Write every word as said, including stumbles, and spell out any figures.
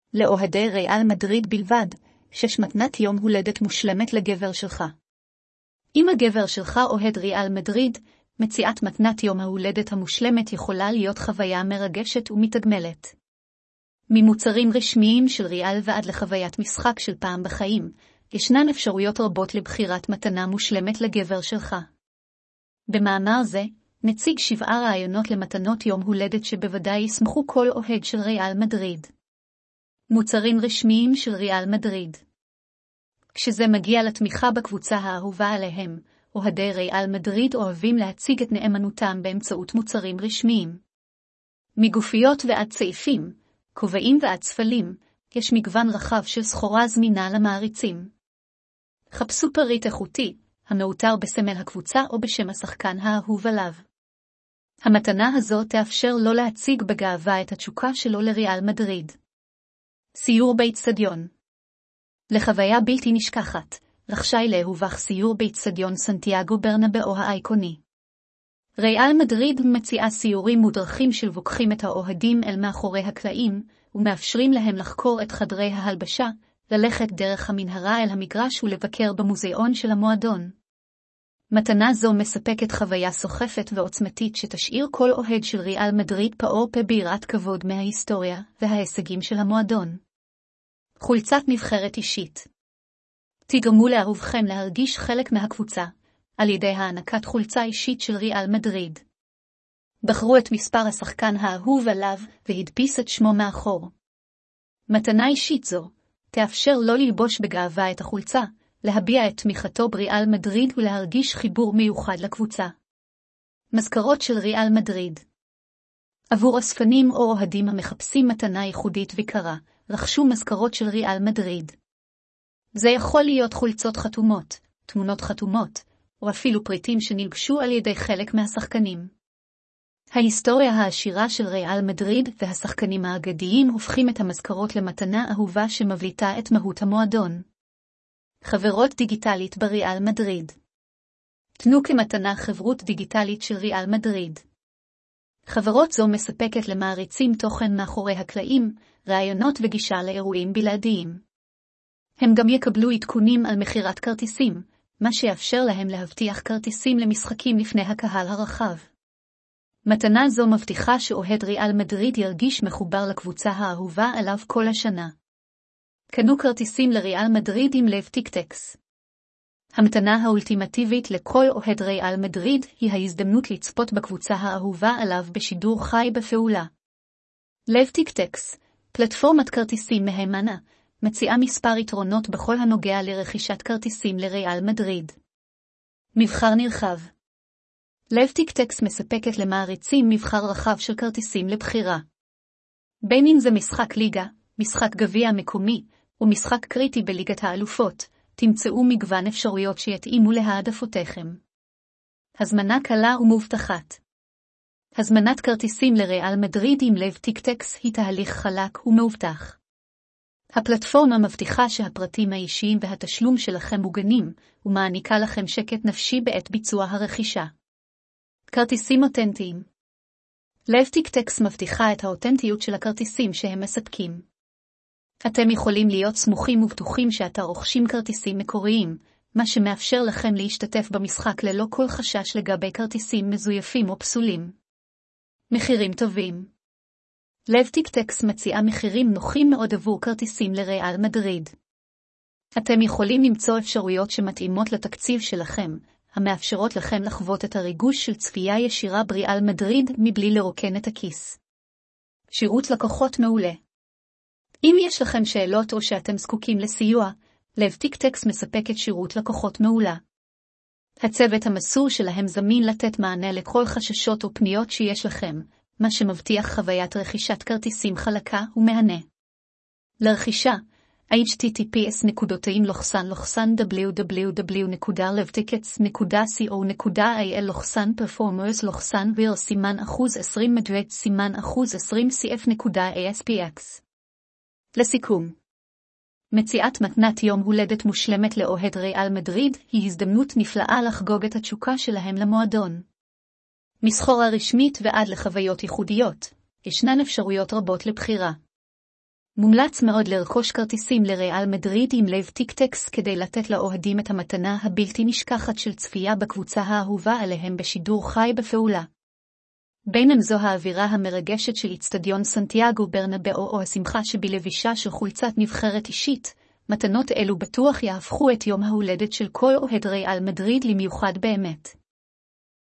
לאוהדי ריאל מדריד בלבד, שש מתנת יום הולדת מושלמת לגבר שלך. אם הגבר שלך אוהד ריאל מדריד, מציאת מתנת יום ההולדת המושלמת יכולה להיות חוויה מרגשת ומתגמלת. ממוצרים רשמיים של ריאל ועד לחוויית משחק של פעם בחיים, ישנן אפשרויות רבות לבחירת מתנה מושלמת לגבר שלך. במאמר זה, נציג שבעה רעיונות למתנות יום הולדת שבוודאי ישמחו כל אוהד של ריאל מדריד. מוצרים רשמיים של ריאל מדריד. כשזה מגיע לתמיכה בקבוצה האהובה עליהם, אוהדי ריאל מדריד אוהבים להציג את נאמנותם באמצעות מוצרים רשמיים. מגופיות ועד צעיפים, כובעים ועד ספלים, יש מגוון רחב של סחורה זמינה למעריצים. חפשו פריט איכותי, המאותר בסמל הקבוצה או בשם השחקן האהוב עליו. המתנה הזו תאפשר לו להציג בגאווה את התשוקה שלו לריאל מדריד. סיור באצטדיון. לחוויה בלתי נשכחת, רשאי להובח סיור באצטדיון סנטיאגו ברנבאו האייקוני. ריאל מדריד מציעה סיורים מודרכים שלוקחים את האוהדים אל מאחורי הקלעים, ומאפשרים להם לחקור את חדרי ההלבשה, ללכת דרך המנהרה אל המגרש ולבקר במוזיאון של המועדון. מתנה זו מספקת חוויה סוחפת ועוצמתית שתשאיר כל אוהד של ריאל מדריד פעור פה ביראת כבוד מההיסטוריה וההישגים של המועדון. חולצת נבחרת אישית. תגרמו לאהובכם להרגיש חלק מהקבוצה, על ידי הענקת חולצה אישית של ריאל מדריד. בחרו את מספר השחקן האהוב עליו והדפיס את שמו מאחור. מתנה אישית זו תאפשר לו ללבוש בגאווה את החולצה, להביע את תמיכתו בריאל מדריד ולהרגיש חיבור מיוחד לקבוצה. מזכרות של ריאל מדריד. עבור אספנים או אוהדים המחפשים מתנה ייחודית וקרה, רכשו מזכרות של ריאל מדריד. זה יכול להיות חולצות חתומות, תמונות חתומות, או אפילו פריטים שנלבשו על ידי חלק מהשחקנים. ההיסטוריה העשירה של ריאל מדריד והשחקנים האגדיים הופכים את המזכרות למתנה אהובה שמבליטה את מהות המועדון. חברות דיגיטלית בריאל מדריד. תנו כמתנה חברות דיגיטלית של ריאל מדריד. חברות זו מספקת למעריצים תוכן מאחורי הקלעים, רעיונות וגישה לאירועים בלעדיים. הם גם יקבלו עדכונים על מכירת כרטיסים, מה שיאפשר להם להבטיח כרטיסים למשחקים לפני הקהל הרחב. מתנה זו מבטיחה שאוהד ריאל מדריד ירגיש מחובר לקבוצה האהובה עליו כל השנה. קנו כרטיסים לריאל מדריד עם לב טיקטקס. המתנה האולטימטיבית לכל אוהד ריאל מדריד היא ההזדמנות לצפות בקבוצה האהובה עליו בשידור חי בפעולה. לב טיקטקס, פלטפורמת כרטיסים מהימנה, מציעה מספר יתרונות בכל הנוגע לרכישת כרטיסים לריאל מדריד. מבחר נרחב. לב טיקטקס מספקת למעריצים מבחר רחב של כרטיסים לבחירה. בין אם זה משחק ליגה, משחק גביע מקומי, ומשחק קריטי בליגת האלופות, תמצאו מגוון אפשרויות שיתאימו להעדפותיכם. הזמנה קלה ומובטחת. הזמנת כרטיסים לריאל מדריד עם לב טיקטקס היא תהליך חלק ומאובטח. הפלטפורמה מבטיחה שהפרטים האישיים והתשלום שלכם מוגנים, ומעניקה לכם שקט נפשי בעת ביצוע הרכישה. כרטיסים אותנטיים. לב טיקטקס מבטיחה את האותנטיות של הכרטיסים שהם מספקים. אתם יכולים להיות סמוכים ובטוחים שאתה רוכשים כרטיסים מקוריים, מה שמאפשר לכם להשתתף במשחק ללא כל חשש לגבי כרטיסים מזויפים או פסולים. מחירים טובים. לב טיקטקס מציעה מחירים נוחים מאוד עבור כרטיסים לריאל מדריד. אתם יכולים למצוא אפשרויות שמתאימות לתקציב שלכם, המאפשרות לכם לחוות את הריגוש של צפייה ישירה בריאל מדריד מבלי לרוקן את הכיס. שירות לקוחות מעולה. אם יש לכם שאלות או שאתם זקוקים לסיוע, לב טיקטקס מספקת שירות לקוחות מעולה. הצוות המסור שלהם זמין לתת מענה לכל חששות או פניות שיש לכם, מה שמבטיח חוויית רכישת כרטיסים חלקה ומהנה. לרכישה, אייץ' טי טי פי אס נקודתיים לוחסן לוחסן דאבליו דאבליו דאבליו נקודה לב טיקטס נקודה קו נקודה איי אל לוחסן פרפורמרס לוחסן ויר סימן אחוז עשרים מדרד סימן אחוז עשרים סי אף נקודה איי אס פי אקס. לסיכום, מציאת מתנת יום הולדת מושלמת לאוהד ריאל מדריד היא הזדמנות נפלאה לחגוג את התשוקה שלהם למועדון. מסחורה רשמית ועד לחוויות ייחודיות, ישנן אפשרויות רבות לבחירה. מומלץ מאוד לרכוש כרטיסים לריאל מדריד עם לב טיקטקס כדי לתת לאוהדים את המתנה הבלתי נשכחת של צפייה בקבוצה האהובה עליהם בשידור חי בפעולה. בינם זו האווירה המרגשת של אצטדיון סנטיאגו ברנבאו או השמחה שבלבישה של חולצת נבחרת אישית, מתנות אלו בטוח יהפכו את יום ההולדת של כל אוהד ריאל מדריד למיוחד באמת.